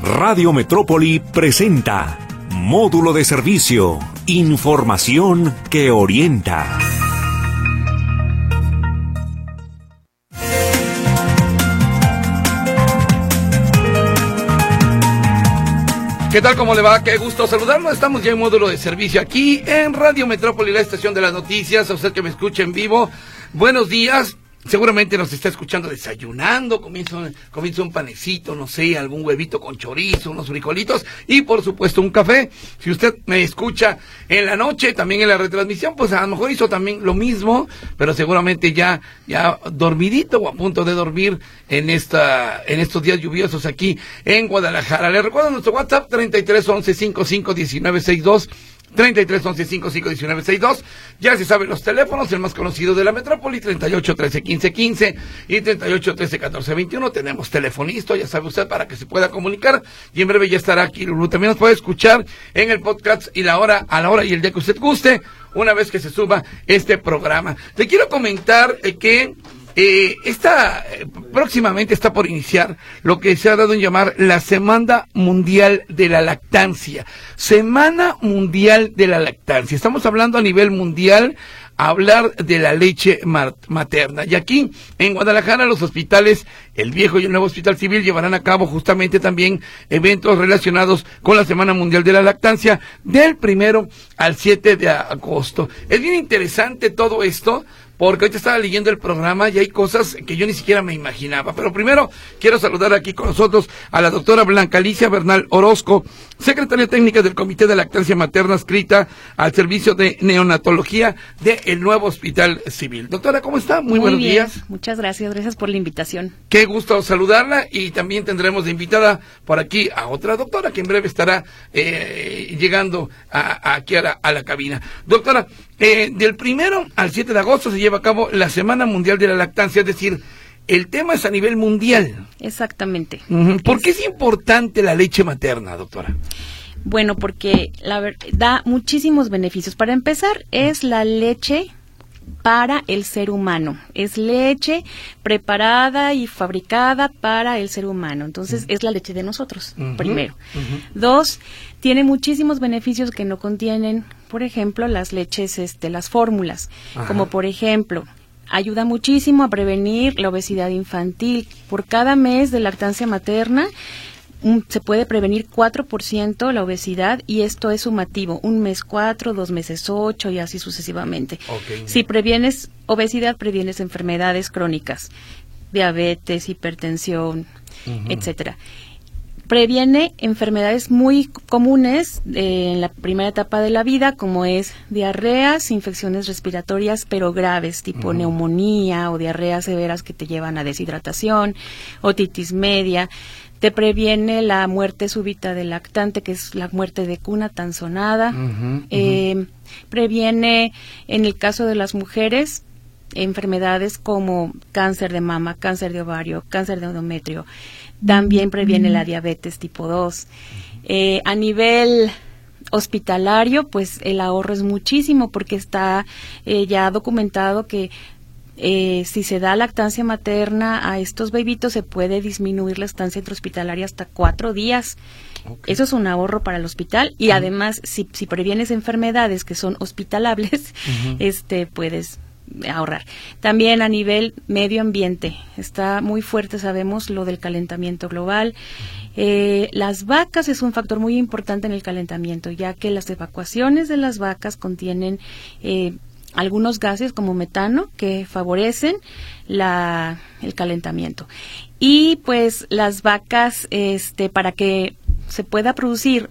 Radio Metrópoli presenta Módulo de Servicio, información que orienta. ¿Qué tal? ¿Cómo le va? Qué gusto saludarnos. Estamos ya en Módulo de Servicio aquí en Radio Metrópoli, la estación de las noticias. A usted que me escucha en vivo, buenos días. Seguramente nos está escuchando desayunando, comienza un panecito, no sé, algún huevito con chorizo, unos frijolitos y por supuesto un café. Si usted me escucha en la noche, también en la retransmisión, pues a lo mejor hizo también lo mismo, pero seguramente ya dormidito o a punto de dormir en estos días lluviosos aquí en Guadalajara. Le recuerdo nuestro WhatsApp 3311551962. 3311551962. Ya se saben los teléfonos, el más conocido de la metrópoli, 38131515 y 38131421. Tenemos telefonista, ya sabe usted, para que se pueda comunicar, y en breve ya estará aquí Lulú. También nos puede escuchar en el podcast y a la hora y el día que usted guste, una vez que se suba este programa. Le quiero comentar que próximamente está por iniciar lo que se ha dado en llamar la Semana Mundial de la Lactancia. Semana Mundial de la Lactancia. Estamos hablando a nivel mundial, hablar de la leche materna. Y aquí, en Guadalajara, los hospitales, el viejo y el nuevo Hospital Civil, llevarán a cabo justamente también eventos relacionados con la Semana Mundial de la Lactancia del 1 al 7 de agosto. Es bien interesante todo esto, porque ahorita estaba leyendo el programa y hay cosas que yo ni siquiera me imaginaba. Pero primero quiero saludar aquí con nosotros a la doctora Blanca Alicia Bernal Orozco, secretaria técnica del Comité de Lactancia Materna, adscrita al Servicio de Neonatología del nuevo Hospital Civil. Doctora, ¿cómo está? Muy buenos bien. Días. Muchas gracias por la invitación. Qué gusto saludarla, y también tendremos de invitada por aquí a otra doctora que en breve estará llegando aquí a la cabina. Doctora, del 1 al 7 de agosto se lleva a cabo la Semana Mundial de la Lactancia, es decir, el tema es a nivel mundial. Exactamente. ¿Por qué es importante la leche materna, doctora? Bueno, porque da muchísimos beneficios. Para empezar, es la leche para el ser humano. Es leche preparada y fabricada para el ser humano. Entonces, es la leche de nosotros, primero. 2, tiene muchísimos beneficios que no contienen, por ejemplo, las leches, las fórmulas. Ajá. Como por ejemplo, ayuda muchísimo a prevenir la obesidad infantil. Por cada mes de lactancia materna, se puede prevenir 4% la obesidad, y esto es sumativo, un mes 4, 2 meses 8 y así sucesivamente. Okay. Si previenes obesidad, previenes enfermedades crónicas, diabetes, hipertensión, etcétera. Previene enfermedades muy comunes en la primera etapa de la vida, como es diarreas, infecciones respiratorias pero graves, tipo neumonía o diarreas severas que te llevan a deshidratación, otitis media. Te previene la muerte súbita del lactante, que es la muerte de cuna tan sonada. Previene, en el caso de las mujeres, enfermedades como cáncer de mama, cáncer de ovario, cáncer de endometrio. También previene la diabetes tipo 2. A nivel hospitalario, pues el ahorro es muchísimo, porque está ya documentado que si se da lactancia materna a estos bebitos, se puede disminuir la estancia intrahospitalaria hasta 4 días. Okay. Eso es un ahorro para el hospital, y además, si previenes enfermedades que son hospitalables, puedes ahorrar. También a nivel medio ambiente está muy fuerte, sabemos, lo del calentamiento global. Las vacas es un factor muy importante en el calentamiento, ya que las evacuaciones de las vacas contienen algunos gases como metano que favorecen el calentamiento. Y pues las vacas, para que se pueda producir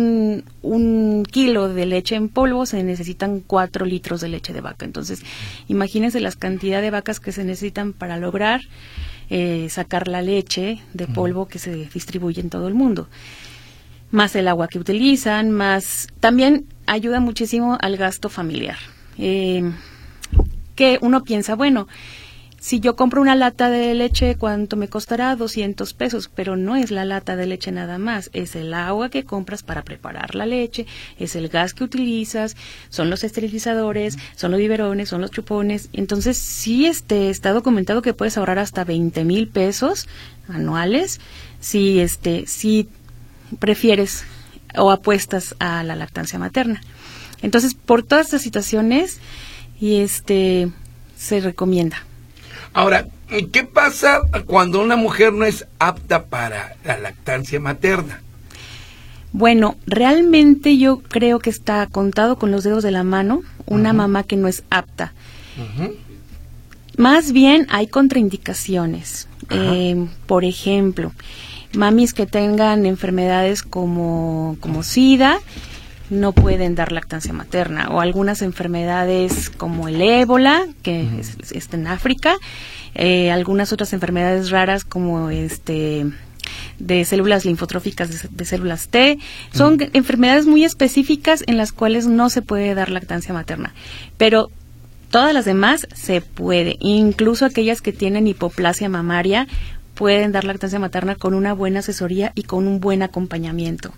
un kilo de leche en polvo, se necesitan 4 litros de leche de vaca. Entonces, imagínense las cantidad de vacas que se necesitan para lograr sacar la leche de polvo que se distribuye en todo el mundo. Más el agua que utilizan, más también ayuda muchísimo al gasto familiar. Que uno piensa, bueno, si yo compro una lata de leche, ¿cuánto me costará? 200 pesos, pero no es la lata de leche nada más, es el agua que compras para preparar la leche, es el gas que utilizas, son los esterilizadores, son los biberones, son los chupones. Entonces, sí está documentado que puedes ahorrar hasta 20,000 pesos anuales si prefieres o apuestas a la lactancia materna. Entonces, por todas estas situaciones, se recomienda. Ahora, ¿qué pasa cuando una mujer no es apta para la lactancia materna? Bueno, realmente yo creo que está contado con los dedos de la mano una mamá que no es apta. Más bien hay contraindicaciones. Por ejemplo, mamis que tengan enfermedades como SIDA no pueden dar lactancia materna, o algunas enfermedades como el ébola, que está en África, algunas otras enfermedades raras como de células linfotróficas, de células T. Son enfermedades muy específicas en las cuales no se puede dar lactancia materna, pero todas las demás se puede, incluso aquellas que tienen hipoplasia mamaria pueden dar lactancia materna con una buena asesoría y con un buen acompañamiento.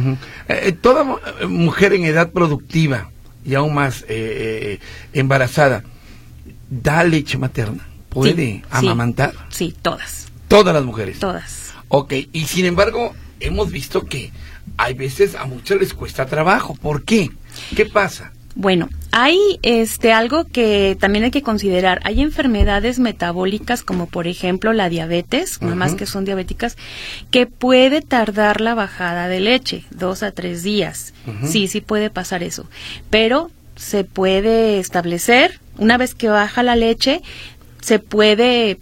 Toda mujer en edad productiva y aún más embarazada, ¿da leche materna? ¿Puede amamantar? Sí, todas. ¿Todas las mujeres? Todas. Ok, y sin embargo, hemos visto que hay veces a muchas les cuesta trabajo. ¿Por qué? ¿Qué pasa? Bueno, hay algo que también hay que considerar. Hay enfermedades metabólicas como por ejemplo la diabetes, mamás que son diabéticas, que puede tardar la bajada de leche 2 a 3 días. Sí puede pasar eso. Pero se puede establecer, una vez que baja la leche, se puede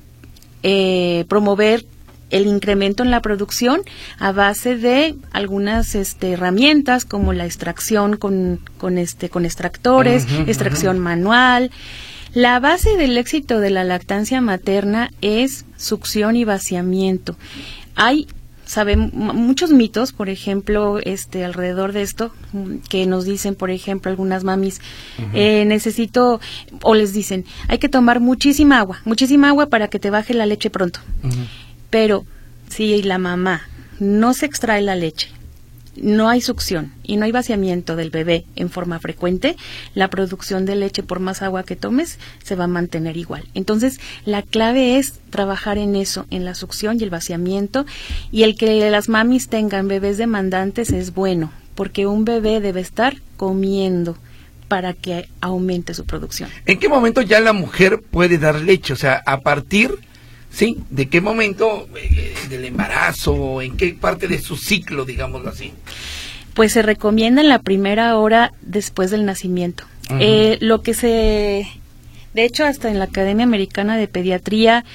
promover el incremento en la producción a base de algunas herramientas como la extracción con extractores, extracción manual. La base del éxito de la lactancia materna es succión y vaciamiento. Hay muchos mitos, por ejemplo, alrededor de esto, que nos dicen, por ejemplo, algunas mamis, necesito, o les dicen, hay que tomar muchísima agua para que te baje la leche pronto. Pero si la mamá no se extrae la leche, no hay succión y no hay vaciamiento del bebé en forma frecuente, la producción de leche, por más agua que tomes, se va a mantener igual. Entonces, la clave es trabajar en eso, en la succión y el vaciamiento, y el que las mamis tengan bebés demandantes es bueno, porque un bebé debe estar comiendo para que aumente su producción. ¿En qué momento ya la mujer puede dar leche? O sea, a partir... ¿Sí? ¿De qué momento del embarazo? ¿En qué parte de su ciclo, digámoslo así? Pues se recomienda en la primera hora después del nacimiento. Lo que de hecho, hasta en la Academia Americana de Pediatría,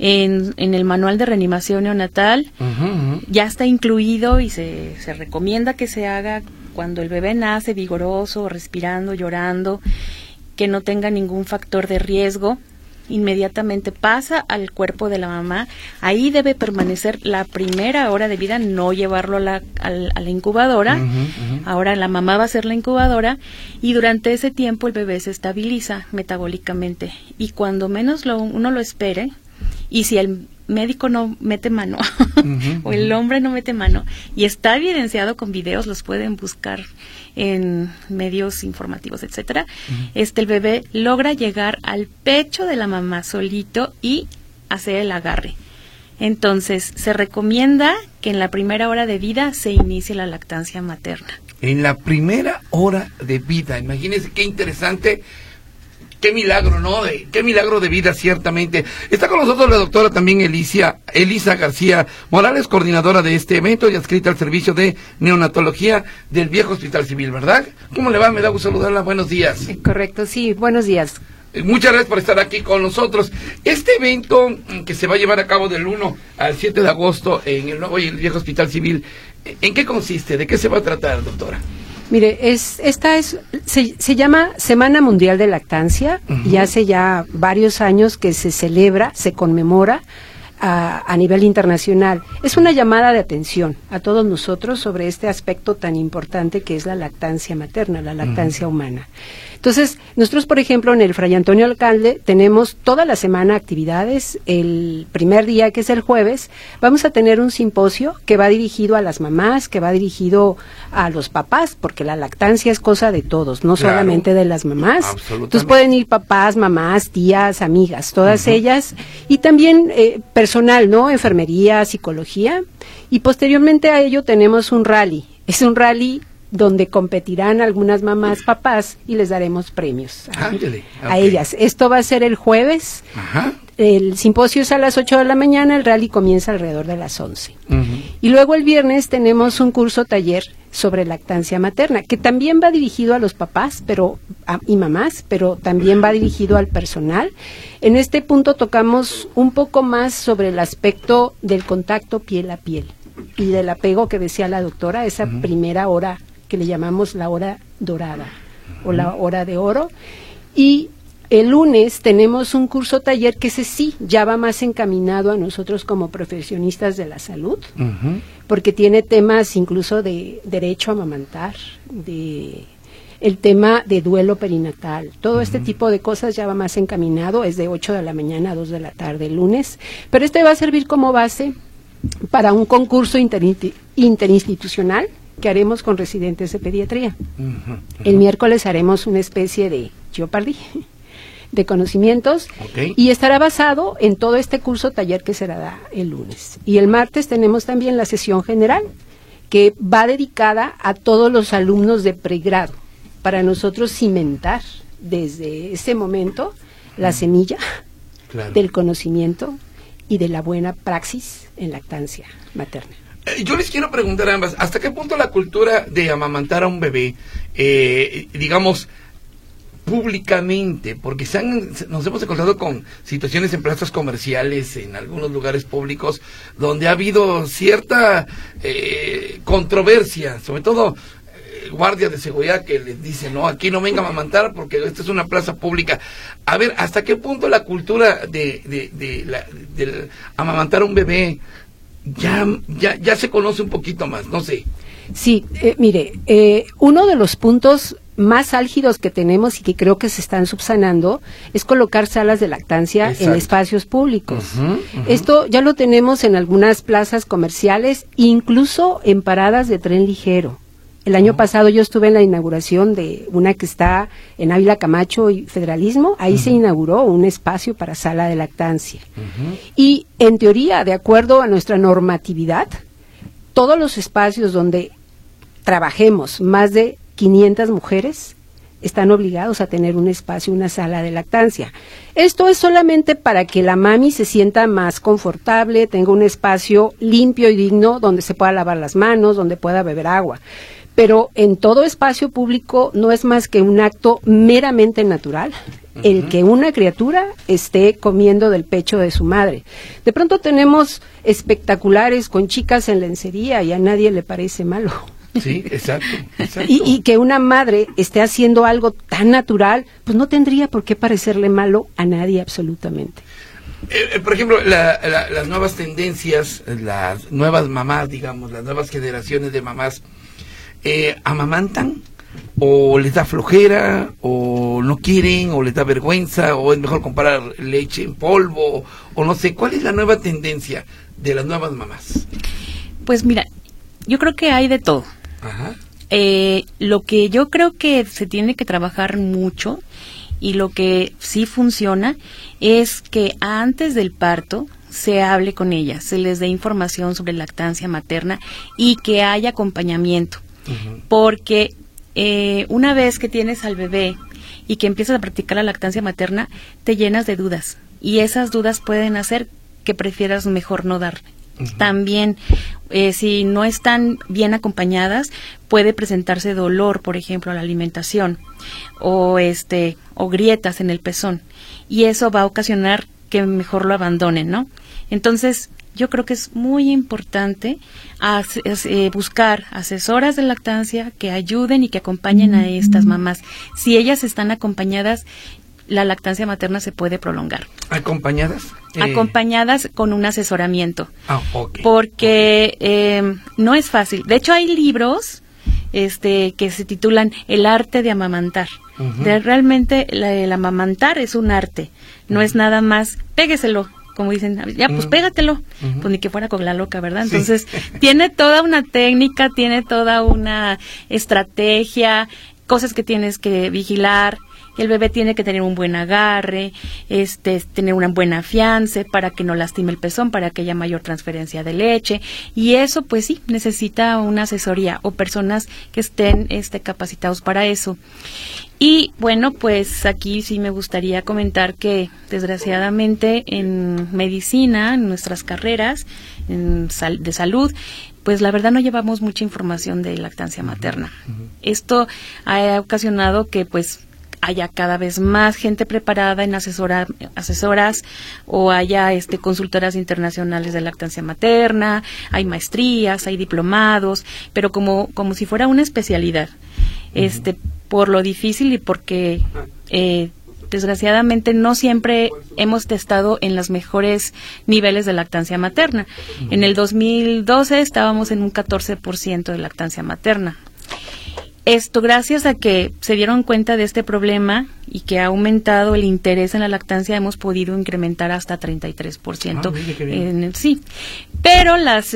en el manual de reanimación neonatal, ya está incluido y se recomienda que se haga cuando el bebé nace vigoroso, respirando, llorando, que no tenga ningún factor de riesgo. Inmediatamente pasa al cuerpo de la mamá, ahí debe permanecer la primera hora de vida, no llevarlo a la incubadora. Ahora la mamá va a ser la incubadora y durante ese tiempo el bebé se estabiliza metabólicamente, y cuando menos uno lo espere, y si el médico no mete mano o el hombre no mete mano, y está evidenciado con videos, los pueden buscar en medios informativos, etcétera, el bebé logra llegar al pecho de la mamá solito y hacer el agarre. Entonces, se recomienda que en la primera hora de vida se inicie la lactancia materna. En la primera hora de vida, imagínense qué interesante. Qué milagro, ¿no? Qué milagro de vida, ciertamente. Está con nosotros la doctora también Elisa García Morales, coordinadora de este evento y adscrita al servicio de neonatología del Viejo Hospital Civil, ¿verdad? ¿Cómo le va? Me da gusto saludarla. Buenos días. Correcto, sí. Buenos días. Muchas gracias por estar aquí con nosotros. Este evento que se va a llevar a cabo del 1 al 7 de agosto en el nuevo y el Viejo Hospital Civil, ¿en qué consiste? ¿De qué se va a tratar, doctora? Mire, se llama Semana Mundial de Lactancia, y hace ya varios años que se celebra, se conmemora a nivel internacional. Es una llamada de atención a todos nosotros sobre este aspecto tan importante que es la lactancia materna, la lactancia humana. Entonces, nosotros, por ejemplo, en el Fray Antonio Alcalde tenemos toda la semana actividades. El primer día, que es el jueves, vamos a tener un simposio que va dirigido a las mamás, que va dirigido a los papás, porque la lactancia es cosa de todos, no solamente de las mamás. Entonces pueden ir papás, mamás, tías, amigas, todas ellas, y también personas personal, ¿no? Enfermería, psicología. Y posteriormente a ello tenemos un rally. Es un rally donde competirán algunas mamás, papás, y les daremos premios a ellas. Esto va a ser el jueves. Ajá. El simposio es a las 8 de la mañana, el rally comienza alrededor de las 11. Y luego el viernes tenemos un curso taller sobre lactancia materna, que también va dirigido a los papás y mamás, pero también va dirigido al personal. En este punto tocamos un poco más sobre el aspecto del contacto piel a piel y del apego que decía la doctora, esa primera hora que le llamamos la hora dorada o la hora de oro. Y el lunes tenemos un curso taller que ese sí ya va más encaminado a nosotros como profesionistas de la salud, porque tiene temas incluso de derecho a amamantar, de el tema de duelo perinatal, todo este tipo de cosas ya va más encaminado, es de 8 de la mañana a 2 de la tarde el lunes, pero este va a servir como base para un concurso interinstitucional que haremos con residentes de pediatría. El miércoles haremos una especie de Jeopardy de conocimientos y estará basado en todo este curso taller que será el lunes. Y el martes tenemos también la sesión general que va dedicada a todos los alumnos de pregrado para nosotros cimentar desde ese momento la semilla del conocimiento y de la buena praxis en lactancia materna. Yo les quiero preguntar a ambas, ¿hasta qué punto la cultura de amamantar a un bebé, digamos, públicamente, porque nos hemos encontrado con situaciones en plazas comerciales, en algunos lugares públicos, donde ha habido cierta controversia, sobre todo guardias de seguridad que les dicen, no, aquí no vengan a amamantar porque esta es una plaza pública. A ver, ¿hasta qué punto la cultura del amamantar a un bebé ya se conoce un poquito más? No sé. Sí, mire, uno de los puntos más álgidos que tenemos y que creo que se están subsanando es colocar salas de lactancia en espacios públicos. Esto ya lo tenemos en algunas plazas comerciales, incluso en paradas de tren ligero. El año pasado yo estuve en la inauguración de una que está en Ávila Camacho y Federalismo, ahí se inauguró un espacio para sala de lactancia. Y en teoría, de acuerdo a nuestra normatividad, todos los espacios donde trabajemos más de 500 mujeres están obligados a tener un espacio, una sala de lactancia. Esto es solamente para que la mami se sienta más confortable, tenga un espacio limpio y digno donde se pueda lavar las manos, donde pueda beber agua. Pero en todo espacio público no es más que un acto meramente natural el que una criatura esté comiendo del pecho de su madre. De pronto tenemos espectaculares con chicas en lencería y a nadie le parece malo. Sí, exacto. Y que una madre esté haciendo algo tan natural, pues no tendría por qué parecerle malo a nadie absolutamente. Por ejemplo, las nuevas tendencias, las nuevas mamás, digamos, las nuevas generaciones de mamás, ¿amamantan? ¿O les da flojera? ¿O no quieren? ¿O les da vergüenza? ¿O es mejor comprar leche en polvo? O no sé, ¿cuál es la nueva tendencia de las nuevas mamás? Pues mira, yo creo que hay de todo. Ajá. Lo que yo creo que se tiene que trabajar mucho y lo que sí funciona es que antes del parto se hable con ellas, se les dé información sobre lactancia materna y que haya acompañamiento. Porque una vez que tienes al bebé y que empiezas a practicar la lactancia materna, te llenas de dudas y esas dudas pueden hacer que prefieras mejor no dar. También, si no están bien acompañadas, puede presentarse dolor, por ejemplo, a la alimentación o grietas en el pezón y eso va a ocasionar que mejor lo abandonen, ¿no? Entonces, yo creo que es muy importante buscar asesoras de lactancia que ayuden y que acompañen a estas mamás. Si ellas están acompañadas, la lactancia materna se puede prolongar. ¿Acompañadas? Acompañadas con un asesoramiento. Okay. Porque no es fácil. De hecho, hay libros que se titulan El arte de amamantar. Realmente el amamantar es un arte. No es nada más, pégueselo. Como dicen, ya pues pégatelo, pues ni que fuera con la loca, ¿verdad? Entonces, tiene toda una técnica, tiene toda una estrategia, cosas que tienes que vigilar, El bebé tiene que tener un buen agarre, tener una buena fianza para que no lastime el pezón, para que haya mayor transferencia de leche, y eso pues sí, necesita una asesoría o personas que estén capacitados para eso. Y bueno, pues aquí sí me gustaría comentar que desgraciadamente en medicina, en nuestras carreras de salud, pues la verdad no llevamos mucha información de lactancia materna. Esto ha ocasionado que pues haya cada vez más gente preparada en asesoras o haya consultoras internacionales de lactancia materna, hay maestrías, hay diplomados, pero como si fuera una especialidad. Por lo difícil y porque desgraciadamente no siempre hemos estado en los mejores niveles de lactancia materna. En el 2012 estábamos en un 14% de lactancia materna. Esto gracias a que se dieron cuenta de este problema y que ha aumentado el interés en la lactancia, hemos podido incrementar hasta 33%. Sí, pero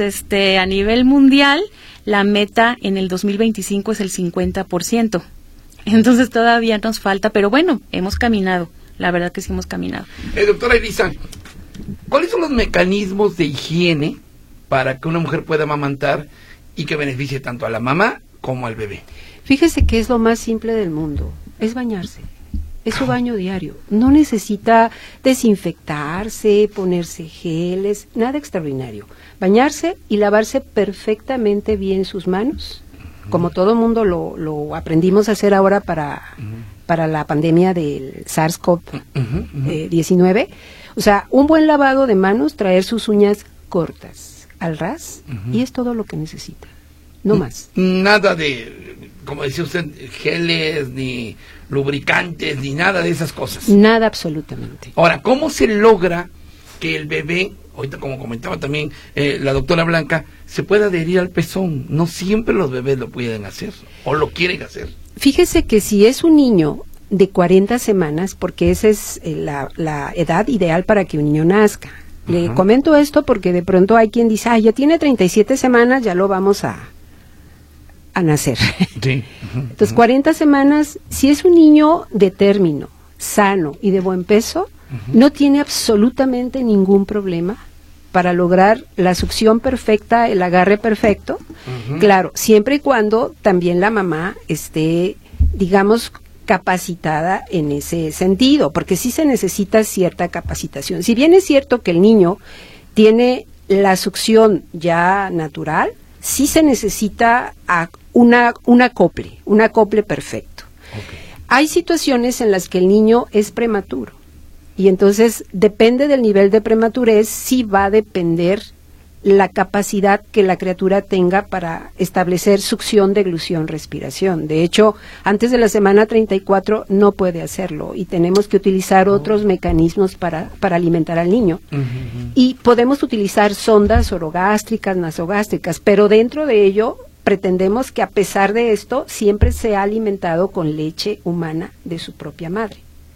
a nivel mundial, la meta en el 2025 es el 50%. Entonces todavía nos falta, pero bueno, hemos caminado, la verdad que sí hemos caminado. Doctora Elisa, ¿cuáles son los mecanismos de higiene para que una mujer pueda amamantar y que beneficie tanto a la mamá como al bebé? Fíjese que es lo más simple del mundo, es bañarse. Es su baño diario. No necesita desinfectarse, ponerse geles, nada extraordinario. Bañarse y lavarse perfectamente bien sus manos, como todo mundo lo aprendimos a hacer ahora para la pandemia del SARS-CoV-19. O sea, un buen lavado de manos, traer sus uñas cortas, al ras, y es todo lo que necesita. No más. Nada de, como decía usted, geles, ni lubricantes, ni nada de esas cosas. Nada absolutamente. Ahora, ¿cómo se logra que el bebé, ahorita como comentaba también la doctora Blanca, se pueda adherir al pezón? No siempre los bebés lo pueden hacer, o lo quieren hacer. Fíjese que si es un niño de 40 semanas, porque esa es la edad ideal para que un niño nazca. Le comento esto porque de pronto hay quien dice, ya tiene 37 semanas, ya lo vamos a nacer. Sí. Entonces, 40 semanas, si es un niño de término, sano y de buen peso, no tiene absolutamente ningún problema para lograr la succión perfecta, el agarre perfecto. Claro, siempre y cuando también la mamá esté, digamos, capacitada en ese sentido, porque sí se necesita cierta capacitación. Si bien es cierto que el niño tiene la succión ya natural, sí se necesita un acople perfecto. Hay situaciones en las que el niño es prematuro y entonces depende del nivel de prematurez, sí va a depender la capacidad que la criatura tenga para establecer succión, deglución, respiración. De hecho, antes de la semana 34 no puede hacerlo y tenemos que utilizar otros mecanismos para alimentar al niño. Y podemos utilizar sondas orogástricas, nasogástricas, pero dentro de ello pretendemos que a pesar de esto siempre sea alimentado con leche humana de su propia madre.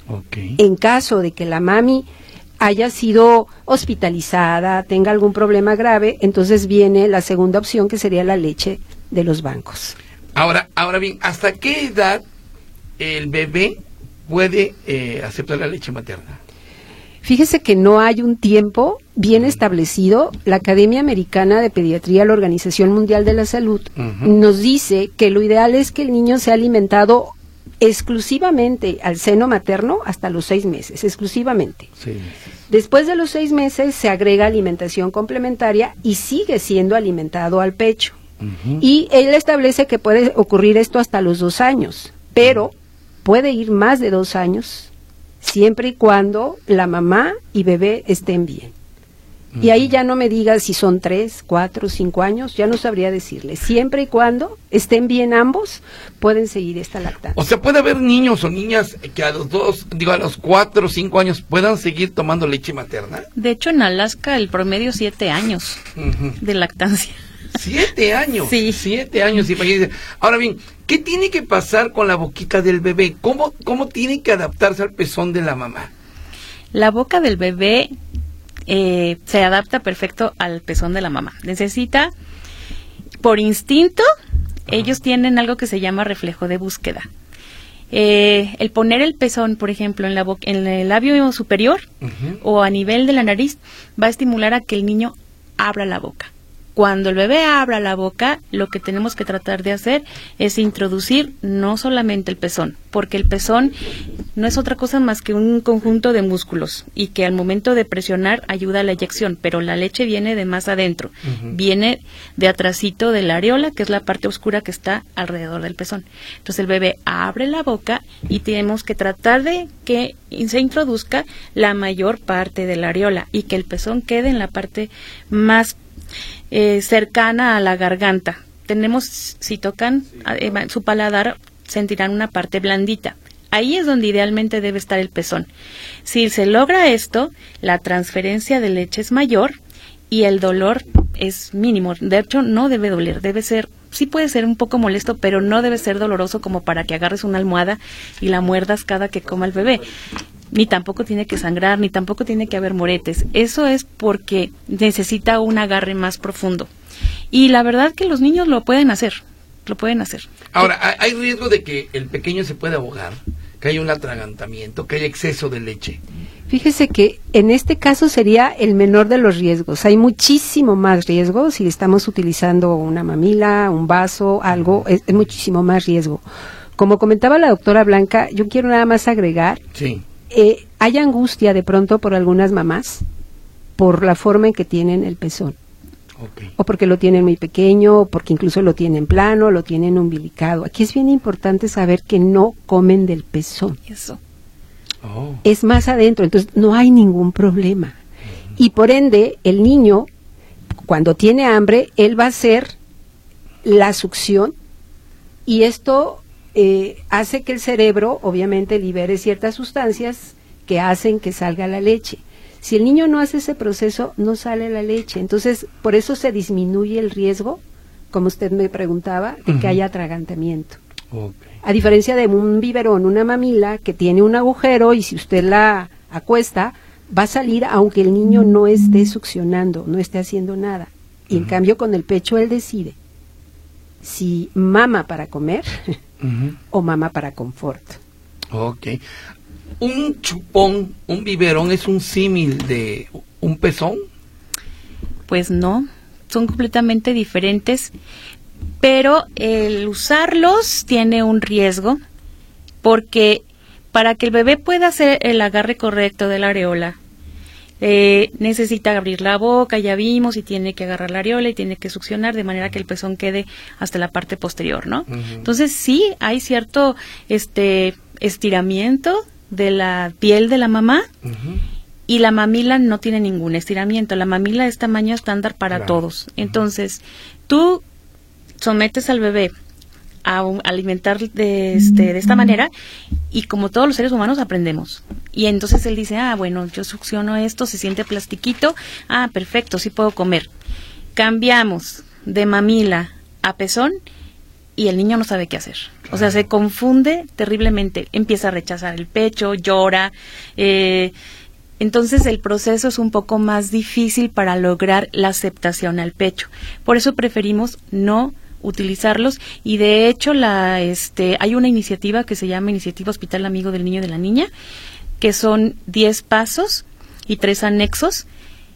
En caso de que la mami haya sido hospitalizada, tenga algún problema grave, entonces viene la segunda opción, que sería la leche de los bancos. Ahora bien, ¿hasta qué edad el bebé puede aceptar la leche materna? Fíjese que no hay un tiempo bien establecido. La Academia Americana de Pediatría, la Organización Mundial de la Salud, nos dice que lo ideal es que el niño sea alimentado exclusivamente al seno materno hasta los 6 meses, exclusivamente. Después de los 6 meses se agrega alimentación complementaria y sigue siendo alimentado al pecho. Y él establece que puede ocurrir esto hasta los 2 años, pero puede ir más de 2 años, siempre y cuando la mamá y bebé estén bien. Y ahí ya no me digas si son 3, 4, 5 años, ya no sabría decirle. Siempre y cuando estén bien ambos, pueden seguir esta lactancia. O sea, puede haber niños o niñas que a los 4 o 5 años puedan seguir tomando leche materna. De hecho, en Alaska el promedio 7 años de lactancia. 7 años. Sí. 7 años, imagínense. Ahora bien, ¿qué tiene que pasar con la boquita del bebé? ¿Cómo tiene que adaptarse al pezón de la mamá? La boca del bebé se adapta perfecto al pezón de la mamá. Necesita, por instinto, ellos tienen algo que se llama reflejo de búsqueda. el poner el pezón, por ejemplo, en el labio superior o a nivel de la nariz, va a estimular a que el niño abra la boca. Cuando el bebé abra la boca, lo que tenemos que tratar de hacer es introducir no solamente el pezón, porque el pezón no es otra cosa más que un conjunto de músculos y que al momento de presionar ayuda a la eyección, pero la leche viene de más adentro, viene de atrasito de la areola, que es la parte oscura que está alrededor del pezón. Entonces el bebé abre la boca y tenemos que tratar de que se introduzca la mayor parte de la areola y que el pezón quede en la parte más cercana a la garganta. Si tocan su paladar, sentirán una parte blandita. Ahí es donde idealmente debe estar el pezón. Si se logra esto, la transferencia de leche es mayor y el dolor es mínimo. De hecho, no debe doler, sí puede ser un poco molesto, pero no debe ser doloroso como para que agarres una almohada y la muerdas cada que coma el bebé. Ni tampoco tiene que sangrar, ni tampoco tiene que haber moretes. Eso es porque necesita un agarre más profundo. Y la verdad que los niños lo pueden hacer. Ahora, ¿hay riesgo de que el pequeño se pueda ahogar? ¿Que haya un atragantamiento? ¿Que haya exceso de leche? Fíjese que en este caso sería el menor de los riesgos. Hay muchísimo más riesgo si estamos utilizando una mamila, un vaso, algo, es muchísimo más riesgo. Como comentaba la doctora Blanca, yo quiero nada más agregar. Sí. Hay angustia de pronto por algunas mamás por la forma en que tienen el pezón. Okay. O porque lo tienen muy pequeño, o porque incluso lo tienen plano, lo tienen umbilicado. Aquí es bien importante saber que no comen del pezón. Eso. Oh. Es más adentro, entonces no hay ningún problema. Y por ende, el niño, cuando tiene hambre, él va a hacer la succión y esto hace que el cerebro, obviamente, libere ciertas sustancias que hacen que salga la leche. Si el niño no hace ese proceso, no sale la leche. Entonces, por eso se disminuye el riesgo, como usted me preguntaba, de que haya atragantamiento. Okay. A diferencia de un biberón, una mamila que tiene un agujero y si usted la acuesta, va a salir aunque el niño no esté succionando, no esté haciendo nada. Y en cambio con el pecho él decide si mama para comer o mama para confort. Ok. ¿Un chupón, un biberón es un símil de un pezón? Pues no, son completamente diferentes, pero el usarlos tiene un riesgo, porque para que el bebé pueda hacer el agarre correcto de la areola, necesita abrir la boca, ya vimos, y tiene que agarrar la areola y tiene que succionar de manera que el pezón quede hasta la parte posterior, ¿no? Entonces sí hay cierto estiramiento de la piel de la mamá, y la mamila no tiene ningún estiramiento. La mamila es tamaño estándar para todos. Entonces, tú sometes al bebé a alimentar de esta manera, y como todos los seres humanos aprendemos. Y entonces él dice, bueno, yo succiono esto, se siente plastiquito, perfecto, sí puedo comer. Cambiamos de mamila a pezón y el niño no sabe qué hacer. O sea, se confunde terriblemente, empieza a rechazar el pecho, llora, entonces el proceso es un poco más difícil para lograr la aceptación al pecho. Por eso preferimos no utilizarlos, y de hecho hay una iniciativa que se llama Iniciativa Hospital Amigo del Niño y de la Niña, que son 10 pasos y 3 anexos,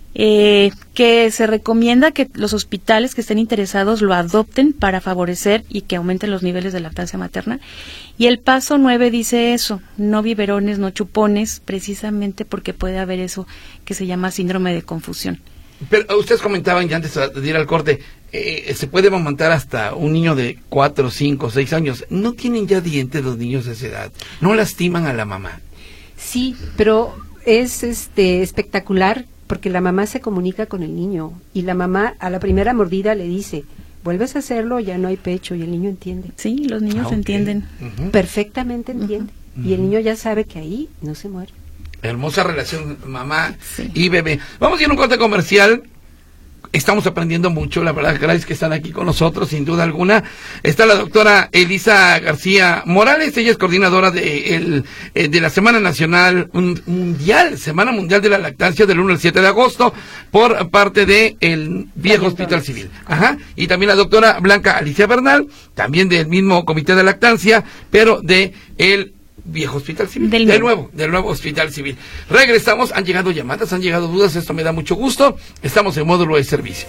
que se recomienda que los hospitales que estén interesados lo adopten para favorecer y que aumenten los niveles de lactancia materna. Y el paso 9 dice eso: no biberones, no chupones, precisamente porque puede haber eso que se llama síndrome de confusión. Pero ustedes comentaban ya antes de ir al corte, se puede amamantar hasta un niño de 4, 5, 6 años. ¿No tienen ya dientes los niños de esa edad? ¿No lastiman a la mamá? Sí, pero es espectacular, porque la mamá se comunica con el niño y la mamá a la primera mordida le dice, vuelves a hacerlo, ya no hay pecho, y el niño entiende. Sí, los niños entienden. Perfectamente entiende. Y el niño ya sabe que ahí no se muere. Hermosa relación mamá y bebé. Vamos a ir a un corte comercial. estamos aprendiendo mucho, la verdad, gracias que están aquí con nosotros, sin duda alguna. Está la doctora Elisa García Morales, ella es coordinadora de la Semana Nacional Mundial, Semana Mundial de la Lactancia del 1 al 7 de agosto, por parte de el Viejo Hospital Civil. Ajá. Y también la doctora Blanca Alicia Bernal, también del mismo Comité de Lactancia, pero de el Viejo Hospital Civil, del nuevo Hospital Civil. Regresamos, han llegado llamadas, han llegado dudas, esto me da mucho gusto. Estamos en módulo de servicio.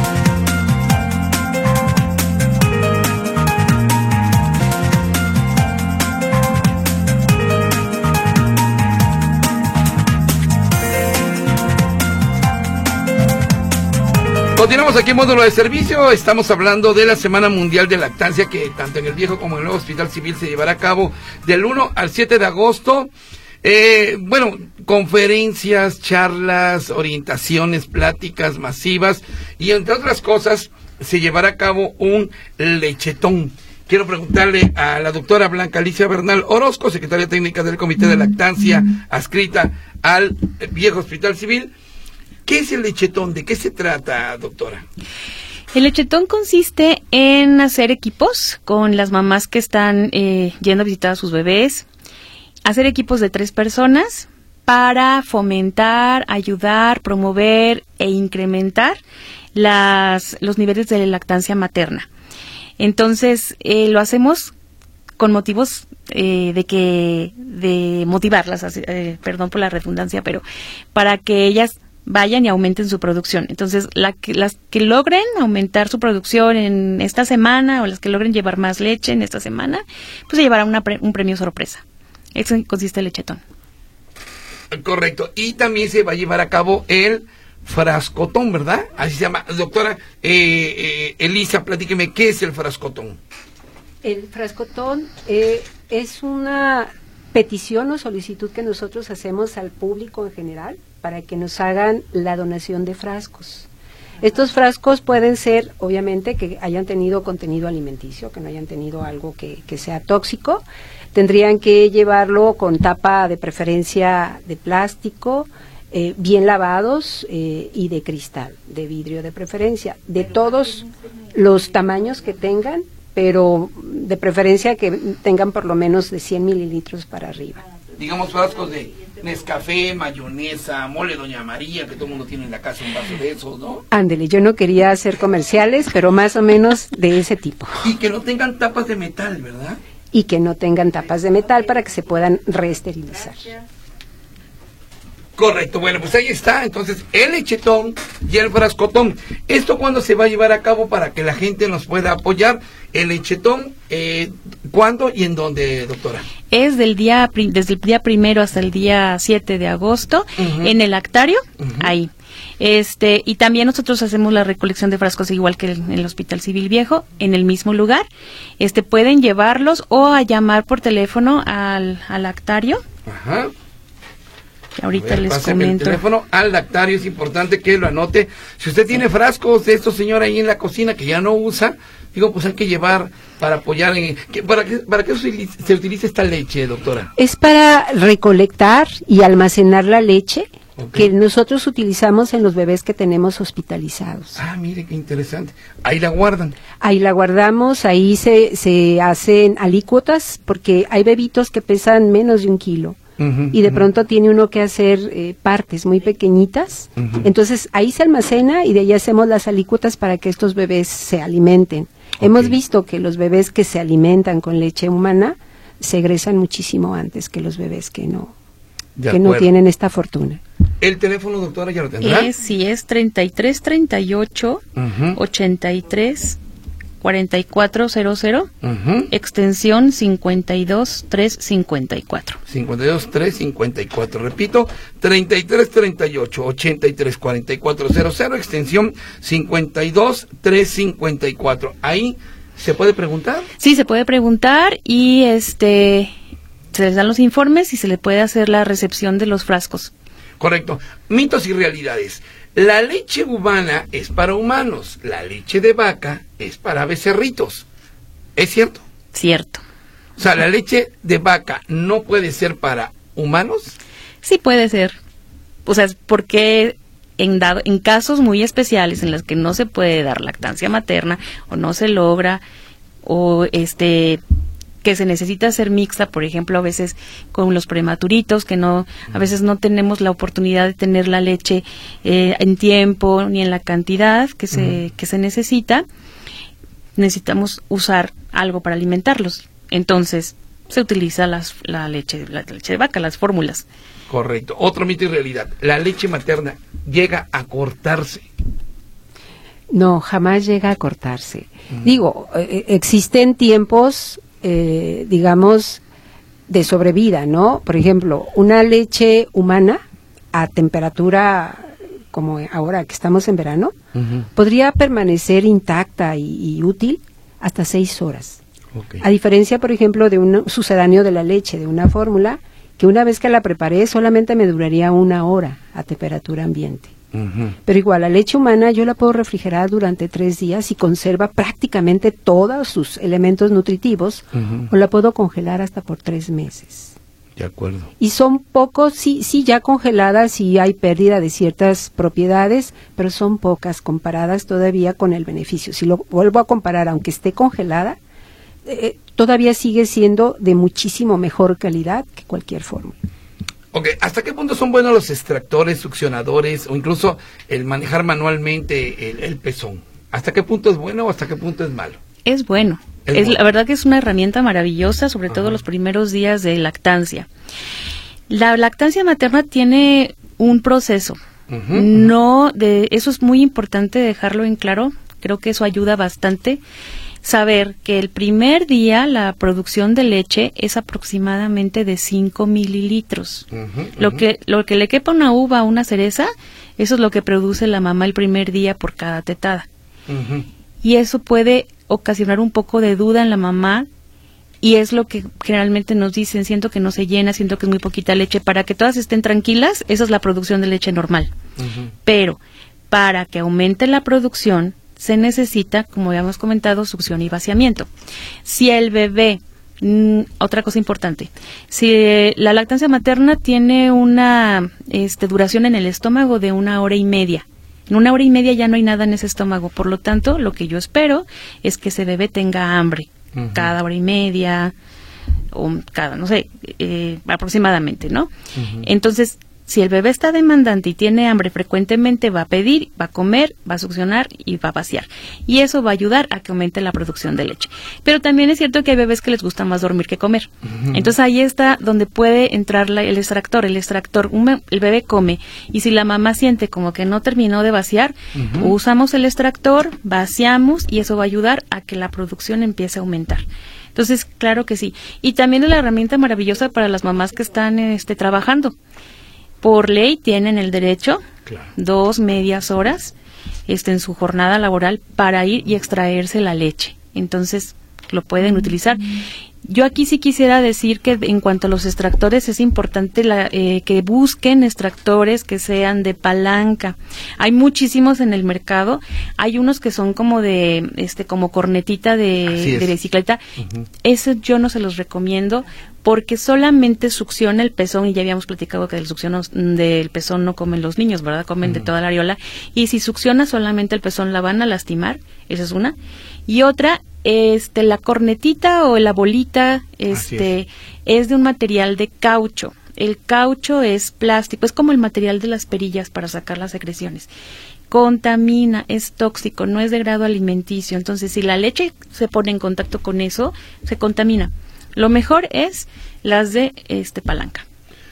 Continuamos aquí en módulo de servicio, estamos hablando de la Semana Mundial de Lactancia que tanto en el Viejo como en el Nuevo Hospital Civil se llevará a cabo del 1 al 7 de agosto. Conferencias, charlas, orientaciones, pláticas masivas y entre otras cosas se llevará a cabo un lechetón. Quiero preguntarle a la doctora Blanca Alicia Bernal Orozco, secretaria técnica del Comité de Lactancia adscrita al Viejo Hospital Civil. ¿Qué es el lechetón? ¿De qué se trata, doctora? El lechetón consiste en hacer equipos con las mamás que están yendo a visitar a sus bebés, hacer equipos de 3 personas para fomentar, ayudar, promover e incrementar los niveles de lactancia materna. Entonces, lo hacemos con motivos de motivarlas, perdón por la redundancia, pero para que ellas vayan y aumenten su producción. Entonces, las que logren aumentar su producción en esta semana o las que logren llevar más leche en esta semana, pues se llevarán un premio sorpresa. Eso consiste el lechetón. Correcto. Y también se va a llevar a cabo el frascotón, ¿verdad? Así se llama. Doctora Elisa, platíqueme, ¿qué es el frascotón? El frascotón es una petición o solicitud que nosotros hacemos al público en general para que nos hagan la donación de frascos. Estos frascos pueden ser, obviamente, que hayan tenido contenido alimenticio, que no hayan tenido algo que sea tóxico. Tendrían que llevarlo con tapa de preferencia de plástico, bien lavados y de cristal, de vidrio de preferencia, de todos los tamaños que tengan, pero de preferencia que tengan por lo menos de 100 mililitros para arriba. Digamos frascos de Nescafé, mayonesa, mole Doña María, que todo el mundo tiene en la casa un vaso de esos, ¿no? Ándele, yo no quería hacer comerciales, pero más o menos de ese tipo. Y que no tengan tapas de metal, ¿verdad? Y que no tengan tapas de metal para que se puedan reesterilizar. Correcto, bueno, pues ahí está, entonces, el lechetón y el frascotón. ¿Esto cuándo se va a llevar a cabo para que la gente nos pueda apoyar? El lechetón, ¿cuándo y en dónde, doctora? Es desde el día 1 hasta el día 7 de agosto, en el Lactario, ahí. Y también nosotros hacemos la recolección de frascos igual que en el Hospital Civil Viejo, en el mismo lugar. Pueden llevarlos o a llamar por teléfono al Lactario. Ajá. Ahorita les comento. El teléfono al Lactario, es importante que lo anote. Si usted tiene frascos de estos, señora, ahí en la cocina que ya no usa, pues hay que llevar para apoyar. ¿Para qué se utiliza esta leche, doctora? Es para recolectar y almacenar la leche que nosotros utilizamos en los bebés que tenemos hospitalizados. Ah, mire, qué interesante. Ahí la guardan. Ahí la guardamos, ahí se hacen alícuotas, porque hay bebitos que pesan menos de 1 kilo. Y de pronto tiene uno que hacer partes muy pequeñitas. Entonces ahí se almacena y de ahí hacemos las alícuotas para que estos bebés se alimenten. Hemos visto que los bebés que se alimentan con leche humana se egresan muchísimo antes que los bebés que no tienen esta fortuna. ¿El teléfono, doctora, ya lo tendrá? Sí, es 33 38 83 4400, extensión 52354. 52354, repito, 3338 834400, extensión 52354. Ahí se puede preguntar. Sí, se puede preguntar y se les dan los informes y se le puede hacer la recepción de los frascos. Correcto. Mitos y realidades. La leche humana es para humanos, la leche de vaca es para becerritos. ¿Es cierto? Cierto. O sea, ¿la leche de vaca no puede ser para humanos? Sí puede ser. O sea, porque en casos muy especiales en los que no se puede dar lactancia materna o no se logra, o que se necesita hacer mixta, por ejemplo, a veces con los prematuritos, que no, a veces no tenemos la oportunidad de tener la leche en tiempo ni en la cantidad que se necesita, necesitamos usar algo para alimentarlos. Entonces, se utiliza la leche de vaca, las fórmulas. Correcto. Otro mito y realidad. ¿La leche materna llega a cortarse? No, jamás llega a cortarse. Digo, existen tiempos, digamos, de sobrevida, ¿no? Por ejemplo, una leche humana a temperatura como ahora que estamos en verano, podría permanecer intacta y útil hasta 6 horas. Okay. A diferencia, por ejemplo, de un sucedáneo de la leche, de una fórmula, que una vez que la preparé solamente me duraría 1 hora a temperatura ambiente. Pero igual, la leche humana yo la puedo refrigerar durante 3 días y conserva prácticamente todos sus elementos nutritivos, o la puedo congelar hasta por 3 meses. De acuerdo. Y son pocos, sí ya congeladas, sí hay pérdida de ciertas propiedades, pero son pocas comparadas todavía con el beneficio. Si lo vuelvo a comparar, aunque esté congelada, todavía sigue siendo de muchísimo mejor calidad que cualquier fórmula. Ok, ¿hasta qué punto son buenos los extractores, succionadores o incluso el manejar manualmente el pezón? ¿Hasta qué punto es bueno o hasta qué punto es malo? Es bueno. Bueno. La verdad que es una herramienta maravillosa, sobre todo los primeros días de lactancia. La lactancia materna tiene un proceso. Eso es muy importante dejarlo en claro. Creo que eso ayuda bastante. Saber que el primer día la producción de leche es aproximadamente de 5 mililitros. Lo que le quepa una uva a una cereza, eso es lo que produce la mamá el primer día por cada tetada. Y eso puede ocasionar un poco de duda en la mamá, y es lo que generalmente nos dicen: siento que no se llena, siento que es muy poquita leche. Para que todas estén tranquilas, esa es la producción de leche normal. Pero para que aumente la producción se necesita, como habíamos comentado, succión y vaciamiento. Si el bebé, otra cosa importante, si la lactancia materna tiene una duración en el estómago de 1 hora y media, en 1 hora y media ya no hay nada en ese estómago. Por lo tanto, lo que yo espero es que ese bebé tenga hambre cada hora y media, o cada, no sé, aproximadamente, ¿no? Entonces, si el bebé está demandante y tiene hambre, frecuentemente va a pedir, va a comer, va a succionar y va a vaciar. Y eso va a ayudar a que aumente la producción de leche. Pero también es cierto que hay bebés que les gusta más dormir que comer. Entonces ahí está donde puede entrar el extractor. El bebé come, y si la mamá siente como que no terminó de vaciar, usamos el extractor, vaciamos, y eso va a ayudar a que la producción empiece a aumentar. Entonces, claro que sí. Y también es la herramienta maravillosa para las mamás que están trabajando. Por ley tienen el derecho, 2 medias horas en su jornada laboral para ir y extraerse la leche. Entonces, lo pueden utilizar. Yo aquí sí quisiera decir que en cuanto a los extractores es importante que busquen extractores que sean de palanca. Hay muchísimos en el mercado. Hay unos que son como como cornetita de bicicleta. Eso yo no se los recomiendo, porque solamente succiona el pezón, y ya habíamos platicado que del pezón no comen los niños, ¿verdad? Comen de toda la areola, y si succiona solamente el pezón la van a lastimar. Esa es una. Y otra, la cornetita o la bolita, es de un material de caucho. El caucho es plástico, es como el material de las perillas para sacar las secreciones. Contamina, es tóxico, no es de grado alimenticio. Entonces, si la leche se pone en contacto con eso, se contamina. Lo mejor es las de palanca.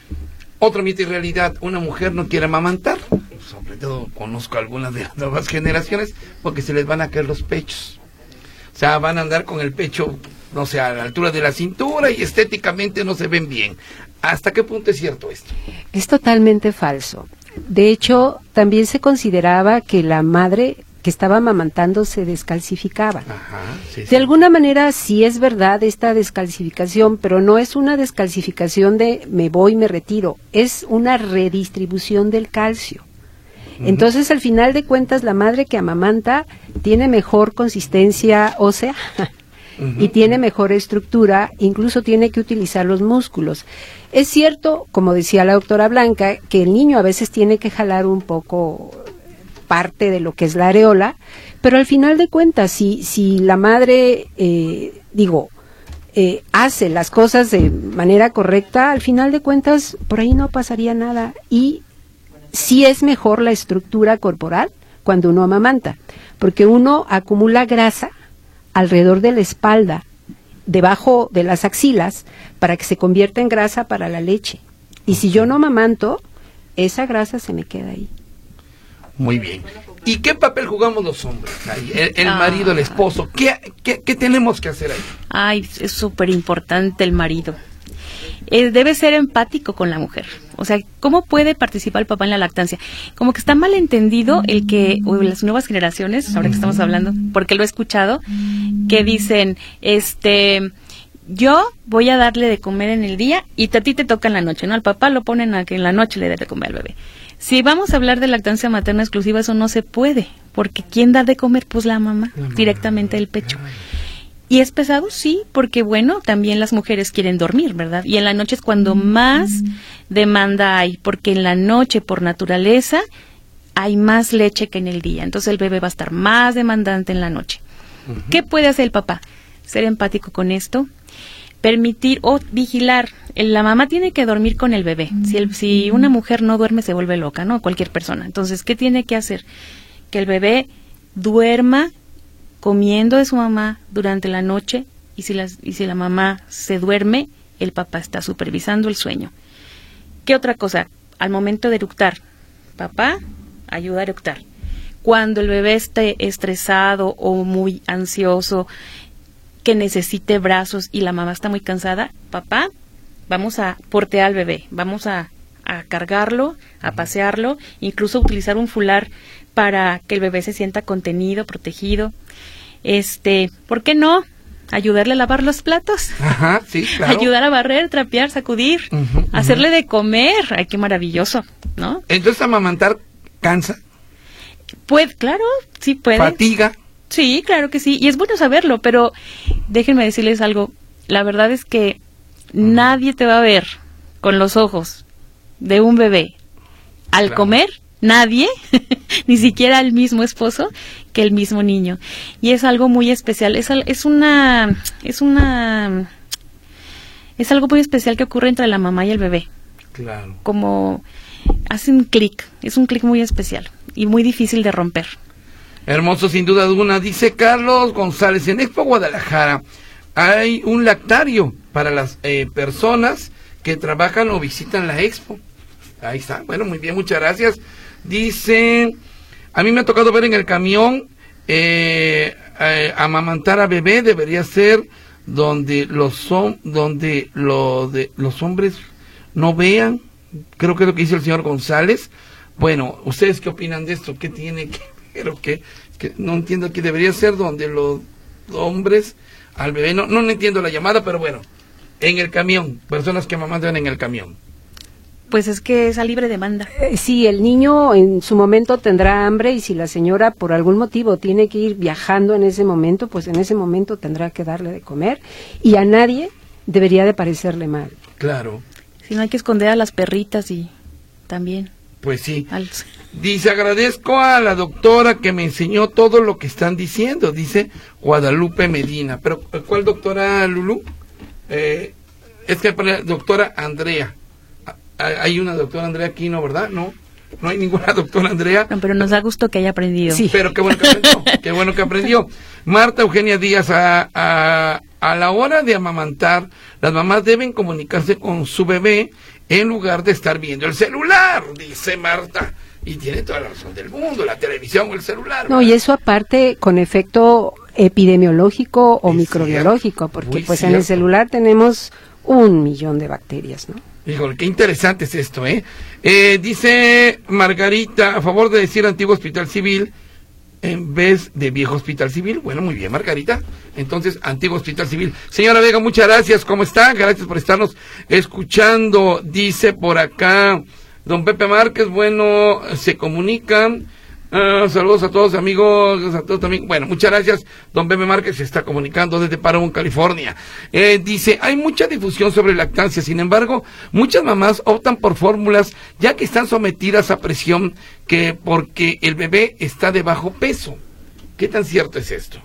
Otro mito y realidad: una mujer no quiere amamantar. Sobre todo conozco algunas de las nuevas generaciones, porque se les van a caer los pechos. O sea, van a andar con el pecho, no sé, a la altura de la cintura, y estéticamente no se ven bien. ¿Hasta qué punto es cierto esto? Es totalmente falso. De hecho, también se consideraba que la madre que estaba amamantando se descalcificaba. De alguna manera sí es verdad esta descalcificación, pero no es una descalcificación de me voy, me retiro, es una redistribución del calcio. Entonces, al final de cuentas, la madre que amamanta tiene mejor consistencia ósea, y tiene mejor estructura, incluso tiene que utilizar los músculos. Es cierto, como decía la doctora Blanca, que el niño a veces tiene que jalar un poco parte de lo que es la areola, pero al final de cuentas, si la madre, hace las cosas de manera correcta, al final de cuentas, por ahí no pasaría nada. Y sí es mejor la estructura corporal cuando uno amamanta, porque uno acumula grasa alrededor de la espalda, debajo de las axilas, para que se convierta en grasa para la leche. Y si yo no amamanto, esa grasa se me queda ahí. Muy bien. ¿Y qué papel jugamos los hombres ahí? El marido, el esposo. ¿Qué tenemos que hacer ahí? Ay, es súper importante el marido. Debe ser empático con la mujer. O sea, ¿cómo puede participar el papá en la lactancia? Como que está mal entendido el que las nuevas generaciones, ahora que estamos hablando, porque lo he escuchado, que dicen, yo voy a darle de comer en el día y a ti te toca en la noche, ¿no? Al papá lo ponen a que en la noche le dé de comer al bebé. Si vamos a hablar de lactancia materna exclusiva, eso no se puede, porque ¿quién da de comer? Pues la mamá, directamente del pecho. ¿Y es pesado? Sí, porque bueno, también las mujeres quieren dormir, ¿verdad? Y en la noche es cuando más demanda hay, porque en la noche, por naturaleza, hay más leche que en el día. Entonces el bebé va a estar más demandante en la noche. ¿Qué puede hacer el papá? Ser empático con esto, permitir o vigilar. La mamá tiene que dormir con el bebé. Si una mujer no duerme, se vuelve loca, ¿no? Cualquier persona. Entonces, ¿qué tiene que hacer? Que el bebé duerma comiendo de su mamá durante la noche, y si la mamá se duerme, el papá está supervisando el sueño. ¿Qué otra cosa? Al momento de eructar, papá ayuda a eructar. Cuando el bebé esté estresado o muy ansioso, que necesite brazos y la mamá está muy cansada, papá, vamos a portear al bebé, vamos a cargarlo, a pasearlo, incluso utilizar un fular para que el bebé se sienta contenido, protegido. ¿Por qué no? Ayudarle a lavar los platos. Ajá, sí, claro. Ayudar a barrer, trapear, sacudir, hacerle de comer. Ay, qué maravilloso, ¿no? Entonces, amamantar cansa. Claro, sí puede. Fatiga. Sí, claro que sí. Y es bueno saberlo, pero déjenme decirles algo. La verdad es que nadie te va a ver con los ojos de un bebé al comer. Nadie, ni siquiera el mismo esposo, que el mismo niño. Y es algo muy especial, es algo muy especial que ocurre entre la mamá y el bebé. Claro. Como hace un clic, es un clic muy especial y muy difícil de romper. Hermoso, sin duda alguna. Dice Carlos González, en Expo Guadalajara hay un lactario para las personas que trabajan o visitan la Expo. Ahí está, bueno, muy bien, muchas gracias. Dice, a mí me ha tocado ver en el camión, amamantar a bebé debería ser donde los hombres no vean. Creo que es lo que dice el señor González. Bueno, ¿ustedes qué opinan de esto? ¿Qué tiene que ver? Que no entiendo, que debería ser donde los hombres al bebé, no entiendo la llamada, pero bueno, en el camión, personas que amamantan en el camión. Pues es que es a libre demanda. Sí, el niño en su momento tendrá hambre, y si la señora por algún motivo tiene que ir viajando en ese momento, pues en ese momento tendrá que darle de comer, y a nadie debería de parecerle mal. Claro. Si no, hay que esconder a las perritas y también. Pues sí. Dice, agradezco a la doctora que me enseñó todo lo que están diciendo, dice Guadalupe Medina. Pero, ¿cuál doctora, Lulú? Es que doctora Andrea. Hay una doctora Andrea aquí, ¿no, verdad? No hay ninguna doctora Andrea. No, pero nos da gusto que haya aprendido. Sí, pero qué bueno que aprendió. Qué bueno que aprendió. Marta Eugenia Díaz, a la hora de amamantar, las mamás deben comunicarse con su bebé en lugar de estar viendo el celular, dice Marta. Y tiene toda la razón del mundo, la televisión o el celular, ¿verdad? No, y eso aparte con efecto epidemiológico o microbiológico, porque pues en el celular tenemos 1,000,000 de bacterias, ¿no? Híjole, qué interesante es esto, ¿eh? Dice Margarita, a favor de decir antiguo hospital civil en vez de viejo hospital civil. Bueno, muy bien, Margarita. Entonces, antiguo hospital civil. Señora Vega, muchas gracias. ¿Cómo está? Gracias por estarnos escuchando. Dice por acá don Pepe Márquez, bueno, se comunican Saludos a todos, amigos, a todos también. Bueno, muchas gracias. Don Bebe Márquez se está comunicando desde Paramount, California. Dice, hay mucha difusión sobre lactancia, sin embargo, muchas mamás optan por fórmulas ya que están sometidas a presión porque el bebé está de bajo peso. ¿Qué tan cierto es esto?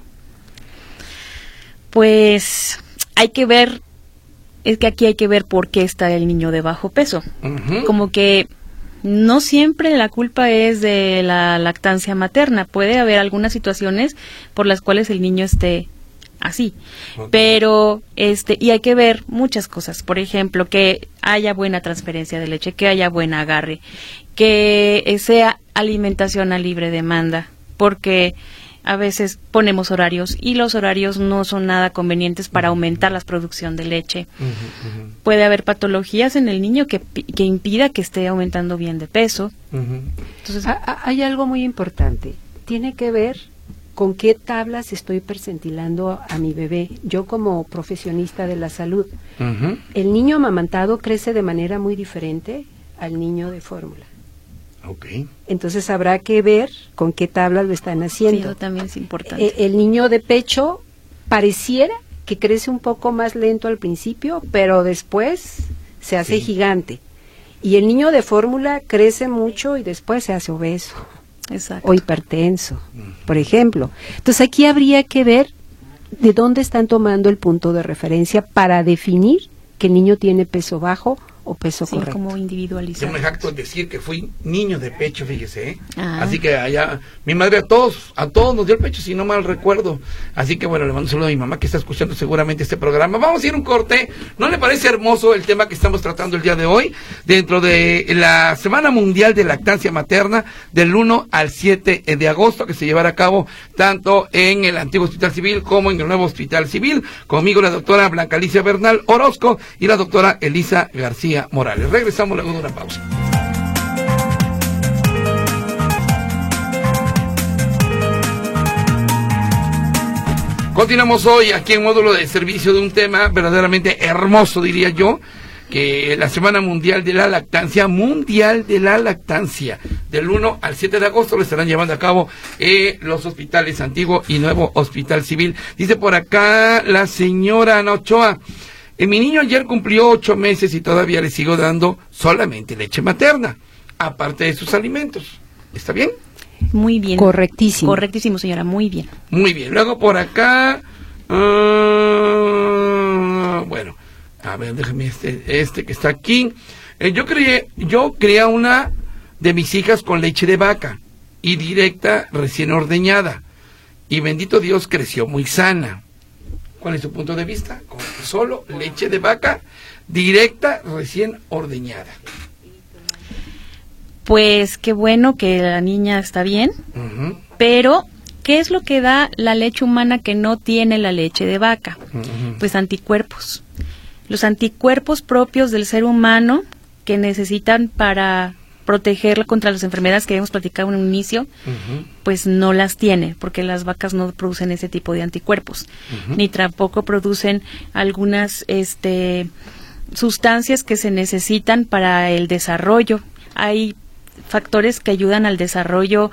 Pues hay que ver, es que aquí hay que ver por qué está el niño de bajo peso. Como que no siempre la culpa es de la lactancia materna. Puede haber algunas situaciones por las cuales el niño esté así. Pero, y hay que ver muchas cosas. Por ejemplo, que haya buena transferencia de leche, que haya buen agarre, que sea alimentación a libre demanda, porque a veces ponemos horarios y los horarios no son nada convenientes para aumentar la producción de leche. Puede haber patologías en el niño que impida que esté aumentando bien de peso. Entonces, hay algo muy importante. Tiene que ver con qué tablas estoy percentilando a mi bebé. Yo como profesionista de la salud, el niño amamantado crece de manera muy diferente al niño de fórmula. Okay. Entonces habrá que ver con qué tablas lo están haciendo. Sí, eso también es importante. El niño de pecho pareciera que crece un poco más lento al principio, pero después se hace gigante. Y el niño de fórmula crece mucho y después se hace obeso. Exacto. O hipertenso, por ejemplo. Entonces aquí habría que ver de dónde están tomando el punto de referencia para definir que el niño tiene peso bajo o peso correcto. Como individualizar. Yo me jacto en decir que fui niño de pecho, fíjese, ¿eh? Así que allá, mi madre a todos nos dio el pecho, si no mal recuerdo. Así que bueno, le mando un saludo a mi mamá que está escuchando seguramente este programa. Vamos a ir a un corte. ¿No le parece hermoso el tema que estamos tratando el día de hoy? Dentro de la Semana Mundial de Lactancia Materna, del 1 al 7 de agosto, que se llevará a cabo tanto en el antiguo Hospital Civil como en el nuevo Hospital Civil. Conmigo la doctora Blanca Alicia Bernal Orozco y la doctora Elisa García Morales. Regresamos luego de una pausa. Continuamos hoy aquí en Módulo de Servicio de un tema verdaderamente hermoso, diría yo, que la Semana Mundial de la Lactancia, del 1 al 7 de agosto lo estarán llevando a cabo los hospitales Antiguo y Nuevo Hospital Civil. Dice por acá la señora Ana Ochoa, mi niño ayer cumplió 8 meses y todavía le sigo dando solamente leche materna, aparte de sus alimentos. ¿Está bien? Muy bien. Correctísimo. Correctísimo, señora, muy bien. Muy bien. Luego por acá, bueno, a ver, déjeme este que está aquí. Yo crié una de mis hijas con leche de vaca y directa recién ordeñada. Y bendito Dios, creció muy sana. ¿Cuál es su punto de vista? Con solo leche de vaca directa recién ordeñada. Pues qué bueno que la niña está bien, pero ¿qué es lo que da la leche humana que no tiene la leche de vaca? Pues anticuerpos. Los anticuerpos propios del ser humano que necesitan para protegerla contra las enfermedades que hemos platicado en un inicio, pues no las tiene, porque las vacas no producen ese tipo de anticuerpos, ni tampoco producen algunas sustancias que se necesitan para el desarrollo. Hay factores que ayudan al desarrollo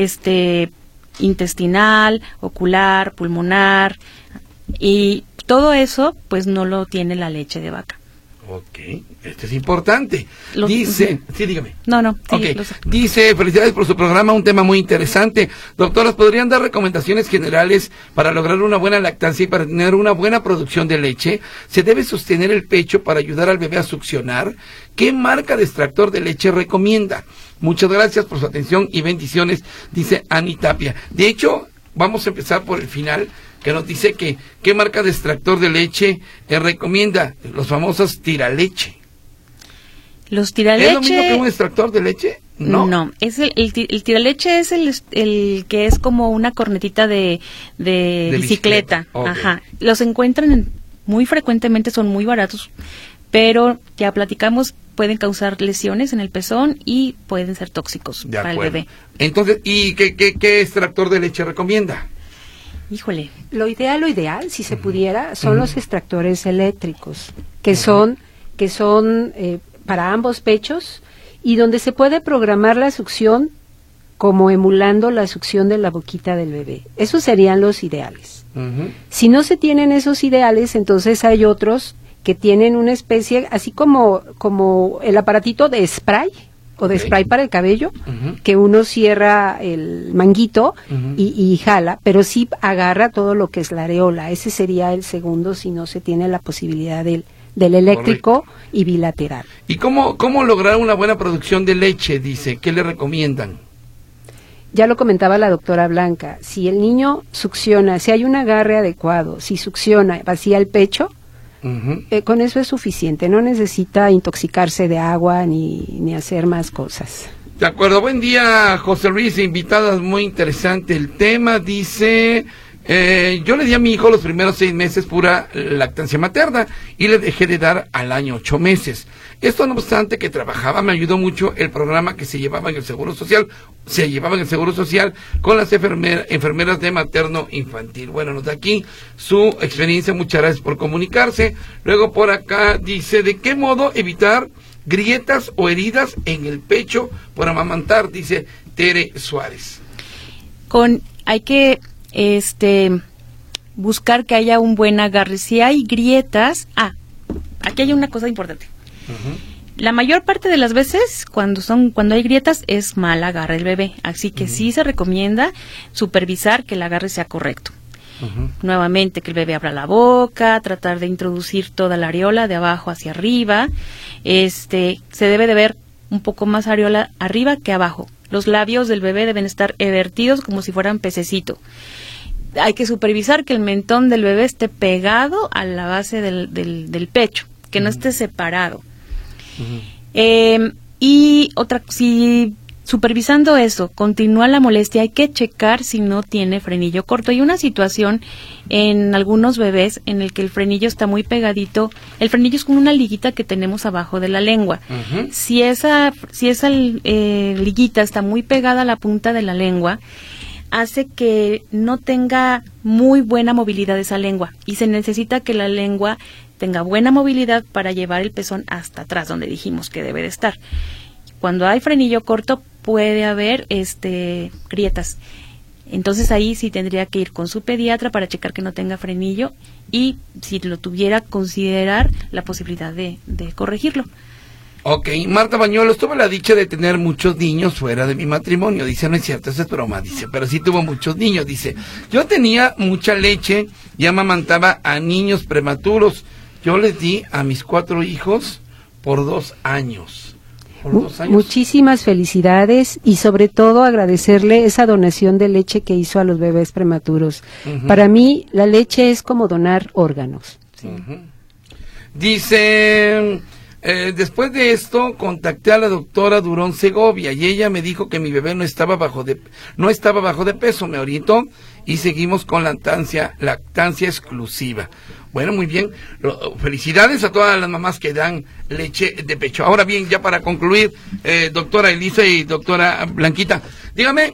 intestinal, ocular, pulmonar, y todo eso pues no lo tiene la leche de vaca. Ok, esto es importante. Dice, sí, dígame. No, sí, okay. Dice, felicidades por su programa, un tema muy interesante. Doctoras, ¿podrían dar recomendaciones generales para lograr una buena lactancia y para tener una buena producción de leche? ¿Se debe sostener el pecho para ayudar al bebé a succionar? ¿Qué marca de extractor de leche recomienda? Muchas gracias por su atención y bendiciones, dice Ani Tapia. De hecho, vamos a empezar por el final, que nos dice que qué marca de extractor de leche recomienda, los famosos tiraleche. Los tiraleche... ¿Es lo mismo que un extractor de leche? No, es el tiraleche es el que es como una cornetita de bicicleta. Okay. Ajá. Los encuentran muy frecuentemente, son muy baratos, pero ya platicamos, pueden causar lesiones en el pezón y pueden ser tóxicos para el bebé. Entonces, ¿y qué extractor de leche recomienda? Híjole, lo ideal, si se pudiera, son los extractores eléctricos, que son para ambos pechos y donde se puede programar la succión como emulando la succión de la boquita del bebé. Esos serían los ideales. Ujú. Si no se tienen esos ideales, entonces hay otros que tienen una especie, así como el aparatito de spray, o de Ok. spray para el cabello, Ujú. que uno cierra el manguito Ujú. y jala, pero sí agarra todo lo que es la areola. Ese sería el segundo si no se tiene la posibilidad del eléctrico y bilateral. ¿Y cómo lograr una buena producción de leche? Dice, ¿qué le recomiendan? Ya lo comentaba la doctora Blanca, si el niño succiona, si hay un agarre adecuado, si succiona, vacía el pecho, Ujú. con eso es suficiente, no necesita intoxicarse de agua ni hacer más cosas. De acuerdo, buen día, José Luis, invitadas, muy interesante el tema. Dice, yo le di a mi hijo los primeros 6 meses pura lactancia materna y le dejé de dar al año 8 meses. Esto no obstante que trabajaba, me ayudó mucho el programa que se llevaba en el Seguro Social, con las enfermeras de materno infantil. Bueno, nos da aquí su experiencia, muchas gracias por comunicarse. Luego por acá dice, ¿de qué modo evitar grietas o heridas en el pecho por amamantar? Dice Tere Suárez. Hay que buscar que haya un buen agarre. Si hay grietas, aquí hay una cosa importante. La mayor parte de las veces cuando hay grietas es mal agarre el bebé, así que sí se recomienda supervisar que el agarre sea correcto. Nuevamente, que el bebé abra la boca, tratar de introducir toda la areola de abajo hacia arriba. Se debe de ver un poco más areola arriba que abajo. Los labios del bebé deben estar evertidos como si fueran pececito. Hay que supervisar que el mentón del bebé esté pegado a la base del pecho, que no esté separado. Y si supervisando eso continúa la molestia, hay que checar si no tiene frenillo corto. Hay una situación en algunos bebés en el que el frenillo está muy pegadito. El frenillo es como una liguita que tenemos abajo de la lengua. Si esa liguita está muy pegada a la punta de la lengua, hace que no tenga muy buena movilidad esa lengua, y se necesita que la lengua tenga buena movilidad para llevar el pezón hasta atrás, donde dijimos que debe de estar. Cuando hay frenillo corto puede haber grietas. Entonces ahí sí tendría que ir con su pediatra para checar que no tenga frenillo, y si lo tuviera, considerar la posibilidad de corregirlo. Ok, Marta Bañuelos, tuve la dicha de tener muchos niños fuera de mi matrimonio. Dice, no es cierto, eso es broma, dice, pero sí tuvo muchos niños. Dice, yo tenía mucha leche y amamantaba a niños prematuros. Yo les di a mis 4 hijos por 2 años. Muchísimas felicidades, y sobre todo agradecerle esa donación de leche que hizo a los bebés prematuros. Para mí la leche es como donar órganos. Dice, después de esto contacté a la doctora Durón Segovia y ella me dijo que mi bebé no estaba bajo de peso. Me orientó y seguimos con lactancia exclusiva. Bueno, muy bien. Felicidades a todas las mamás que dan leche de pecho. Ahora bien, ya para concluir, doctora Elisa y doctora Blanquita, dígame,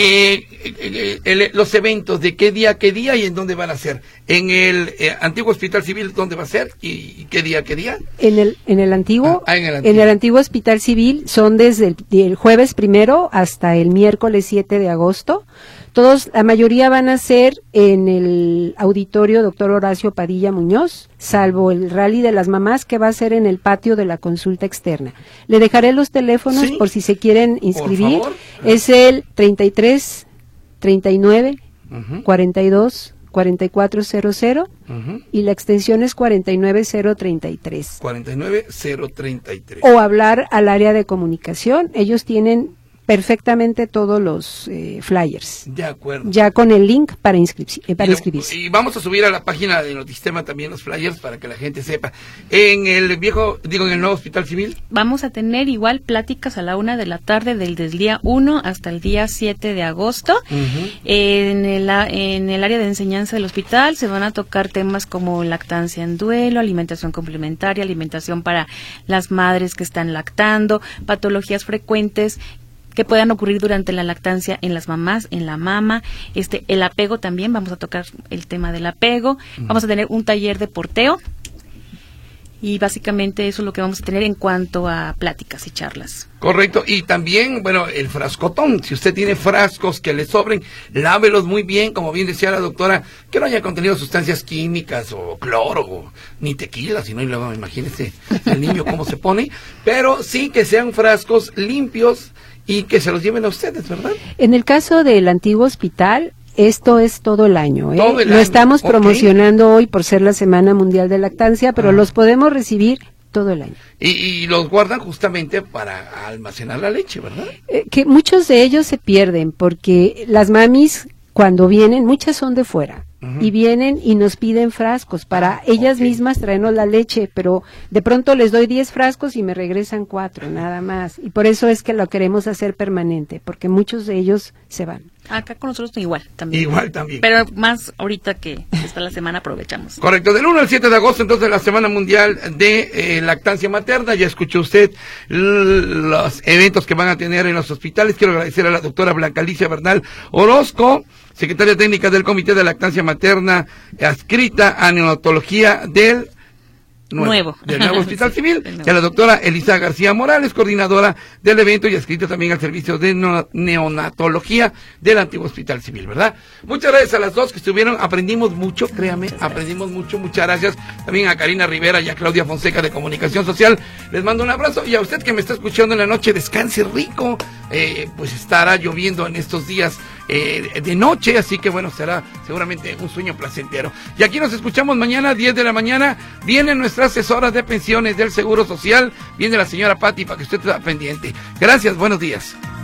los eventos, de qué día y en dónde van a ser. En el antiguo Hospital Civil, ¿dónde va a ser? ¿Y qué día? En el antiguo Hospital Civil son desde el jueves 1 hasta el miércoles 7 de agosto. La mayoría van a ser en el auditorio Dr. Horacio Padilla Muñoz, salvo el rally de las mamás, que va a ser en el patio de la consulta externa. Le dejaré los teléfonos por si se quieren inscribir. Es el 33 39 42 4400 y la extensión es 49033. 49033. O hablar al área de comunicación. Ellos tienen perfectamente todos los flyers. De acuerdo. Ya con el link para inscribirse. Y vamos a subir a la página de Notisistema también los flyers para que la gente sepa. En el nuevo Hospital Civil. Vamos a tener igual pláticas a la 1 de la tarde desde el día 1 hasta el día 7 de agosto. En el área de enseñanza del hospital se van a tocar temas como lactancia en duelo, alimentación complementaria, alimentación para las madres que están lactando, patologías frecuentes que puedan ocurrir durante la lactancia en las mamás, en la mama, el apego también, vamos a tocar el tema del apego. Vamos a tener un taller de porteo, Y básicamente eso es lo que vamos a tener en cuanto a pláticas y charlas. Correcto, y también, bueno, el frascotón, si usted tiene frascos que le sobren, lávelos muy bien, como bien decía la doctora, que no haya contenido sustancias químicas o cloro, ni tequila, si no, y luego imagínese el niño cómo se pone, pero sí que sean frascos limpios y que se los lleven a ustedes, ¿verdad? En el caso del antiguo hospital, esto es todo el año, ¿eh? Todo el Lo año, estamos ok. promocionando hoy por ser la Semana Mundial de Lactancia, pero los podemos recibir todo el año. Y los guardan justamente para almacenar la leche, ¿verdad? Que muchos de ellos se pierden porque las mamis cuando vienen, muchas son de fuera, y vienen y nos piden frascos para ellas mismas traernos la leche, pero de pronto les doy 10 frascos y me regresan 4, nada más. Y por eso es que lo queremos hacer permanente, porque muchos de ellos se van. Acá con nosotros igual también. Igual también. Pero más ahorita que está la semana aprovechamos. Correcto, del 1 al 7 de agosto, entonces, la Semana Mundial de Lactancia Materna. Ya escuchó usted los eventos que van a tener en los hospitales. Quiero agradecer a la doctora Blanca Alicia Bernal Orozco, secretaria técnica del Comité de Lactancia Materna, adscrita a neonatología del nuevo Hospital Sí, Civil, nuevo. y a la doctora Elisa García Morales, coordinadora del evento y adscrita también al servicio de neonatología del antiguo Hospital Civil, ¿verdad? Muchas gracias a las dos que estuvieron, aprendimos mucho, créame, aprendimos mucho, muchas gracias también a Karina Rivera y a Claudia Fonseca de Comunicación Social. Les mando un abrazo, y a usted que me está escuchando en la noche, descanse rico, pues estará lloviendo en estos días de noche, así que bueno, será seguramente un sueño placentero. Y aquí nos escuchamos mañana, 10 de la mañana, viene nuestra asesora de pensiones del Seguro Social, viene la señora Patti para que usted esté pendiente. Gracias, buenos días.